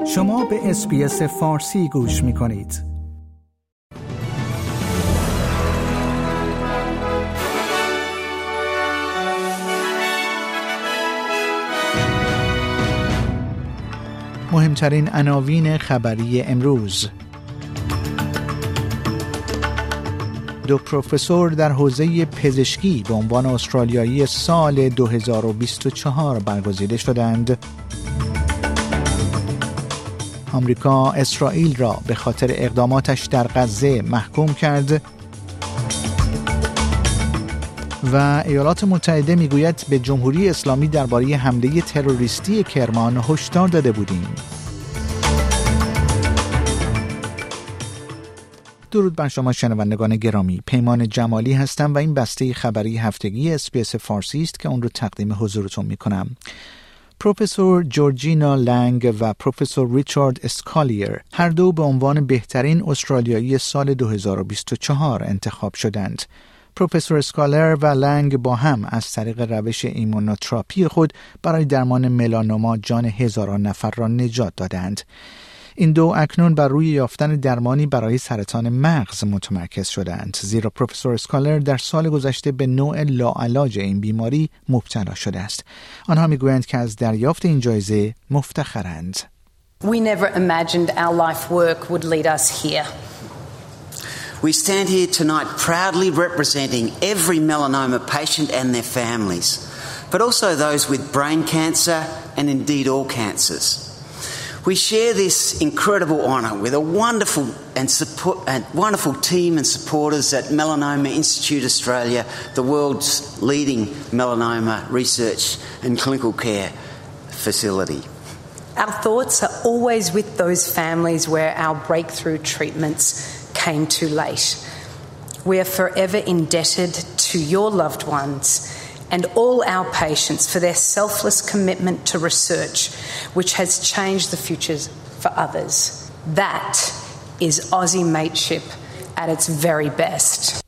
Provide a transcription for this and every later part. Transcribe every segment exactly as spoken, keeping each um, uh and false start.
شما به اس بی اس فارسی گوش می کنید. مهمترین عناوین خبری امروز: دو پروفسور در حوزه پزشکی به عنوان استرالیایی سال دو هزار و بیست و چهار برگزیده شدند. آمریکا اسرائیل را به خاطر اقداماتش در غزه محکوم کرد و ایالات متحده میگوید به جمهوری اسلامی درباره حمله تروریستی کرمان هشدار داده بودیم. درود بر شما شنوندگان گرامی، پیمان جمالی هستم و این بسته خبری هفتگی اس بی اس فارسی است که اون رو تقدیم حضورتون میکنم. پروفسور جورجینا لنگ و پروفسور ریچارد اسکالیر هر دو به عنوان بهترین استرالیایی سال دو هزار و بیست و چهار انتخاب شدند. پروفسور اسکالر و لنگ با هم از طریق روش ایمونوتراپی خود برای درمان ملانوما جان هزاران نفر را نجات دادند. این دو اکنون بر روی یافتن درمانی برای سرطان مغز متمرکز شدند، زیرا پروفسور اسکالر در سال گذشته به نوع لاعلاج این بیماری مبتلا شده است. آنها میگویند که از دریافت این جایزه مفتخرند. We never imagined our life work would lead us here. We stand here tonight proudly representing every melanoma patient and their families, but also those with brain cancer and indeed all cancers. We share this incredible honour with a wonderful and support, and wonderful team and supporters at Melanoma Institute Australia, the world's leading melanoma research and clinical care facility. Our thoughts are always with those families where our breakthrough treatments came too late. We are forever indebted to your loved ones and all our patients for their selfless commitment to research, which has changed the futures for others. That is Aussie mateship at its very best.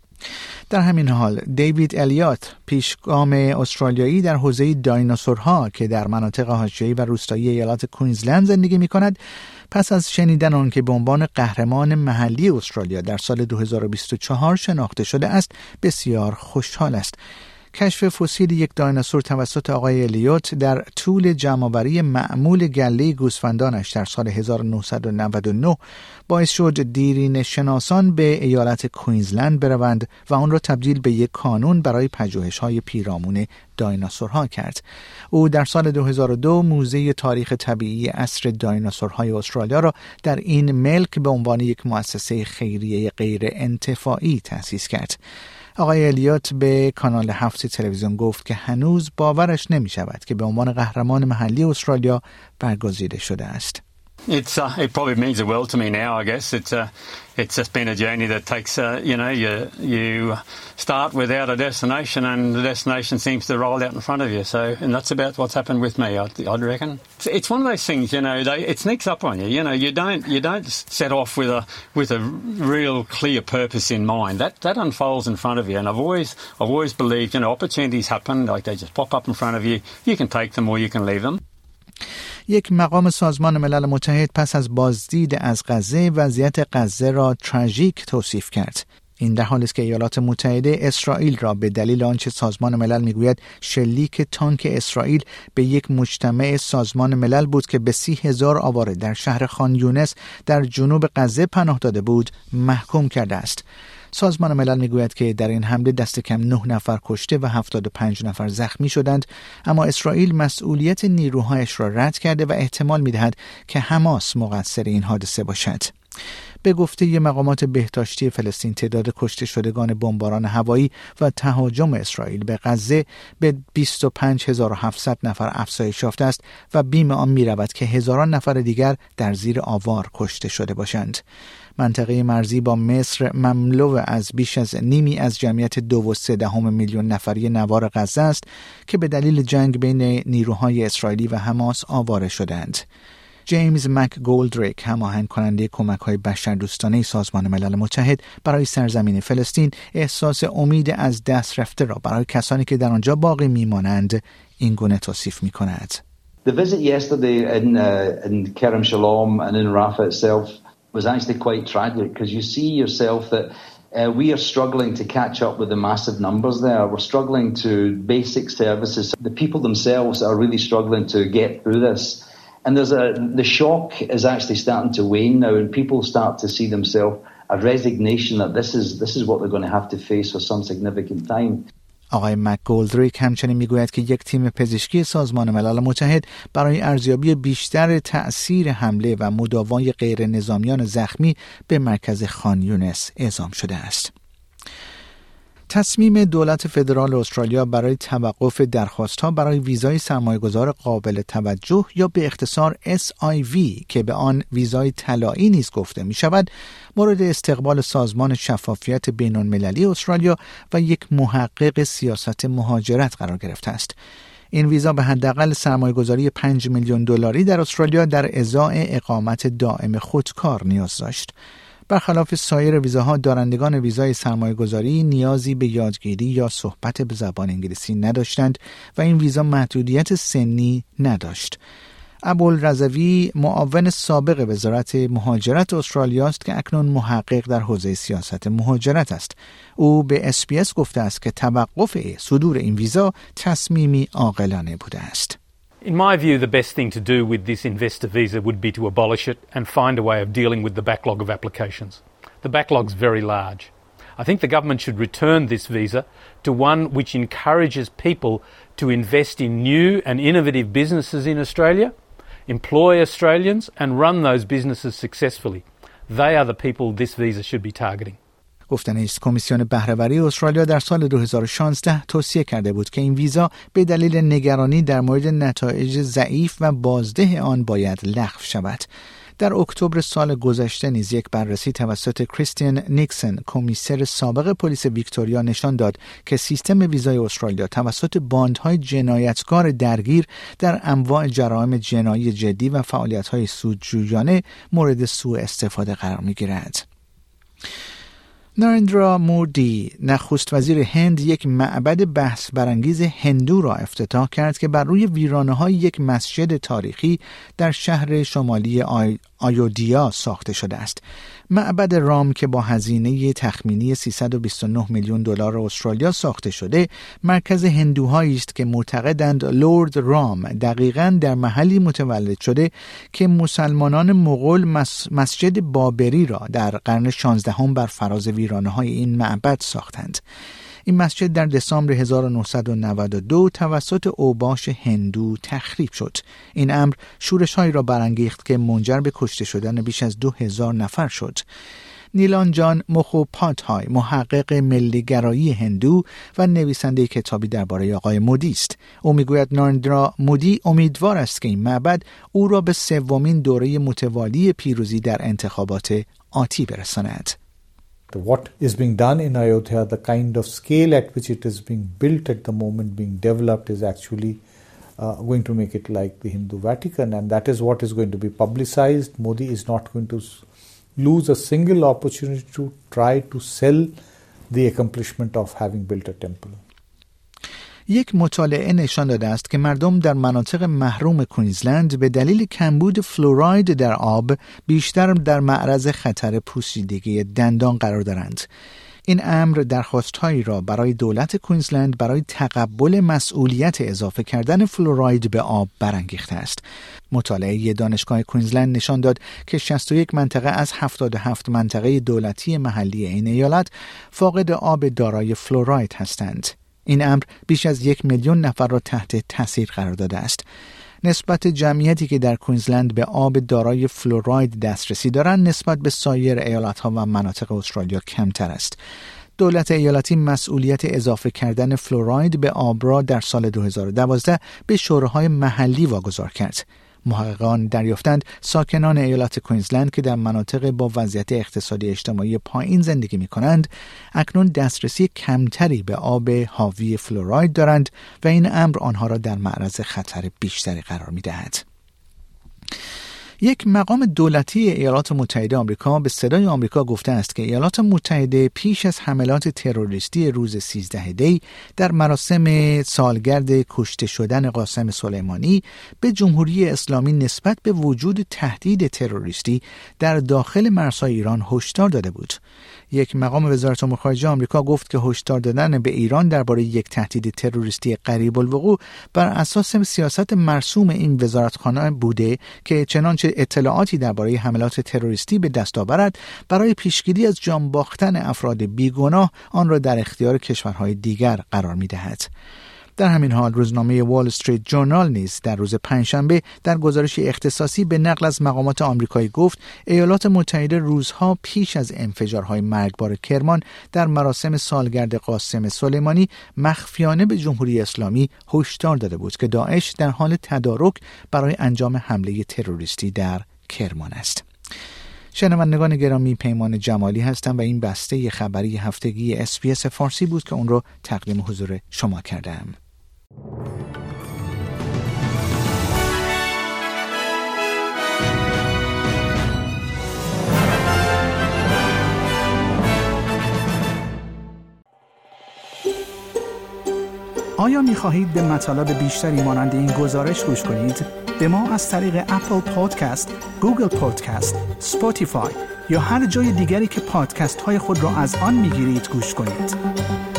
در همین حال دیوید الیوت، پیشگام استرالیایی در حوزه دایناسورها که در مناطق حاشیه‌ای و روستایی ایالات کوینزلند زندگی می‌کند، پس از شنیدن آن که به عنوان قهرمان محلی استرالیا در سال دو هزار و بیست و چهار شناخته شده است، بسیار خوشحال است. کشف فسیل یک دایناسور توسط آقای الیوت در طول جمع‌آوری معمول گله گوسفندانش در سال هزار و نهصد و نود و نه باعث شد دیرینه شناسان به ایالت کوینزلند بروند و آن را تبدیل به یک کانون برای پژوهش‌های پیرامون دایناسورها کرد. او در سال دو هزار و دو موزه تاریخ طبیعی عصر دایناسورهای استرالیا را در این ملک به عنوان یک مؤسسه خیریه غیر انتفاعی تأسیس کرد. آقای الیوت به کانال هفت تلویزیون گفت که هنوز باورش نمی شود که به عنوان قهرمان محلی استرالیا برگزیده شده است. It's uh, it probably means the world to me now, I guess. It's uh, it's just been a journey that takes, uh, you know, you you start without a destination and the destination seems to roll out in front of you. So, and that's about what's happened with me, I'd, I'd reckon. It's, it's one of those things, you know, they, it sneaks up on you. You know, you don't you don't set off with a with a real clear purpose in mind. That that unfolds in front of you. And I've always I've always believed, you know, opportunities happen, like they just pop up in front of you. You can take them or you can leave them. یک مقام سازمان ملل متحد پس از بازدید از غزه وضعیت غزه را تراژیک توصیف کرد. این در حالی است که ایالات متحده اسرائیل را به دلیل آنچه سازمان ملل میگوید شلیک تانک اسرائیل به یک مجتمع سازمان ملل بود که به سی هزار آواره در شهر خان یونس در جنوب غزه پناه داده بود محکوم کرده است. سازمان ملل میگوید که در این حمله دست کم نه نفر کشته و هفتاد و پنج نفر زخمی شدند، اما اسرائیل مسئولیت نیروهایش را رد کرده و احتمال میدهد که حماس مقصر این حادثه باشد. به گفته مقامات بهداشتی فلسطین تعداد کشته شدگان بمباران هوایی و تهاجم اسرائیل به غزه به بیست و پنج هزار و هفتصد نفر افزایش یافته است و بیم آن می‌رود که هزاران نفر دیگر در زیر آوار کشته شده باشند. منطقه مرزی با مصر مملو از بیش از نیمی از جمعیت دو و سه دهم میلیون نفری نوار غزه است که به دلیل جنگ بین نیروهای اسرائیلی و حماس آواره شدند. جیمز مک گولدریک، هماهنگ کننده کمک‌های بشردوستانه سازمان ملل متحد برای سرزمین فلسطین، احساس امید از دست رفته را برای کسانی که در آنجا باقی می‌مانند این گونه توصیف می‌کند. The visit yesterday in uh, in Kerem Shalom and in Rafah itself was actually quite tragic, because you see yourself that uh, we are struggling to catch up with the massive numbers there. We're struggling to basic services. The people themselves are really struggling to get through this. And there's a, the shock is actually starting to wane now, and people start to see themselves a resignation that this is this is what they're going to have to face for some significant time. آقای مکگولدریک همچنین میگوید که یک تیم پزشکی سازمان ملل متحد برای ارزیابی بیشتر تأثیر حمله و مداوای غیر نظامیان زخمی به مرکز خان یونس اعزام شده است. تصمیم دولت فدرال استرالیا برای توقف درخواست‌ها برای ویزای سرمایه‌گذار قابل توجه یا به اختصار اس آی وی که به آن ویزای طلایی نیز گفته می‌شود، مورد استقبال سازمان شفافیت بین‌المللی استرالیا و یک محقق سیاست مهاجرت قرار گرفته است. این ویزا به حداقل سرمایه‌گذاری پنج میلیون دلاری در استرالیا در ازای اقامت دائم خودکار نیاز داشت. برخلاف سایر ویزاها، دارندگان ویزای سرمایه‌گذاری نیازی به یادگیری یا صحبت به زبان انگلیسی نداشتند و این ویزا محدودیت سنی نداشت. ابوالرضوی معاون سابق وزارت مهاجرت استرالیا است که اکنون محقق در حوزه سیاست مهاجرت است. او به اس بی اس گفته است که توقف صدور این ویزا تصمیمی عاقلانه بوده است. In my view, the best thing to do with this investor visa would be to abolish it and find a way of dealing with the backlog of applications. The backlog's very large. I think the government should return this visa to one which encourages people to invest in new and innovative businesses in Australia, employ Australians and run those businesses successfully. They are the people this visa should be targeting. گفتنی است کمیسیون بهره‌وری استرالیا در سال دو هزار و شانزده توصیه کرده بود که این ویزا به دلیل نگرانی در مورد نتایج ضعیف و بازده آن باید لغو شود. در اکتبر سال گذشته نیز یک بررسی توسط کریستین نیکسن، کمیسر سابق پلیس ویکتوریا، نشان داد که سیستم ویزای استرالیا توسط باندهای جنایتکار درگیر در انواع جرایم جنایی جدی و فعالیت‌های سودجویانه مورد سوء استفاده قرار می‌گیرد. نارندرا مودی، نخست وزیر هند، یک معبد بحث برانگیز هندو را افتتاح کرد که بر روی ویرانه‌های یک مسجد تاریخی در شهر شمالی آی... آیودیا ساخته شده است. معبد رام که با هزینه تخمینی سیصد و بیست و نه میلیون دلار استرالیا ساخته شده، مرکز هندوهایی است که معتقدند لرد رام دقیقاً در محلی متولد شده که مسلمانان مغول مس... مسجد بابری را در قرن شانزدهم بر فراز ویرانه‌های این معبد ساختند. این مسجد در دسامبر هزار و نهصد و نود و دو توسط اوباش هندو تخریب شد. این امر شورش‌هایی را برانگیخت که منجر به کشته شدن بیش از دو هزار نفر شد. نیلان جان مخوپاتهای، محقق ملیگرایی هندو و نویسنده کتابی درباره آقای مودی است. او میگوید نارندرا مودی امیدوار است که این معبد او را به سومین دوره متوالی پیروزی در انتخابات آتی برساند. What is being done in Ayodhya, the kind of scale at which it is being built at the moment, being developed, is actually uh, going to make it like the Hindu Vatican, and that is what is going to be publicized. Modi is not going to lose a single opportunity to try to sell the accomplishment of having built a temple. یک مطالعه نشان داده است که مردم در مناطق محروم کوینزلند به دلیل کمبود فلوراید در آب بیشتر در معرض خطر پوسیدگی دندان قرار دارند. این امر درخواست‌هایی را برای دولت کوینزلند برای تقبل مسئولیت اضافه کردن فلوراید به آب برانگیخته است. مطالعه دانشگاه کوینزلند نشان داد که شصت و یک منطقه از هفتاد و هفت منطقه دولتی محلی این ایالت فاقد آب دارای فلوراید هستند. این امر بیش از یک میلیون نفر را تحت تاثیر قرار داده است. نسبت جمعیتی که در کوینزلند به آب دارای فلوراید دسترسی دارند نسبت به سایر ایالت‌ها و مناطق استرالیا کمتر است. دولت ایالتی مسئولیت اضافه کردن فلوراید به آب را در سال دو هزار و دوازده به شوراهای محلی واگذار کرد. محققان دریافتند ساکنان ایالت کوینزلند که در مناطق با وضعیت اقتصادی اجتماعی پایین زندگی می کنند اکنون دسترسی کمتری به آب حاوی فلوراید دارند و این امر آنها را در معرض خطر بیشتری قرار می دهد. یک مقام دولتی ایالات متحده آمریکا به صدای آمریکا گفته است که ایالات متحده پیش از حملات تروریستی روز سیزده دی در مراسم سالگرد کشته شدن قاسم سلیمانی به جمهوری اسلامی نسبت به وجود تهدید تروریستی در داخل مرزهای ایران هشدار داده بود. یک مقام وزارت امور خارجه آمریکا گفت که هشدار دادن به ایران درباره یک تهدید تروریستی قریب الوقوع بر اساس سیاست مرسوم این وزارتخانه بوده که چنانچه اطلاعاتی درباره حملات تروریستی به دست آورد برای پیشگیری از جان باختن افراد بیگناه آن را در اختیار کشورهای دیگر قرار می‌دهد. در همین حال روزنامه وال استریت جورنال نیز در روز پنجشنبه در گزارشی اختصاصی به نقل از مقامات آمریکایی گفت ایالات متحده روزها پیش از انفجارهای مرگبار کرمان در مراسم سالگرد قاسم سلیمانی مخفیانه به جمهوری اسلامی هشدار داده بود که داعش در حال تدارک برای انجام حمله تروریستی در کرمان است. شنوندگان گرامی، پیمان جمالی هستم و این بسته خبری هفتگی اس بی اس فارسی بود که اون رو تقدیم حضور شما کردم. آیا می خواهید به مطالب بیشتری مانند این گزارش گوش کنید؟ به ما از طریق اپل پادکست، گوگل پادکست، اسپاتیفای یا هر جای دیگری که پادکست های خود را از آن می گیرید گوش کنید.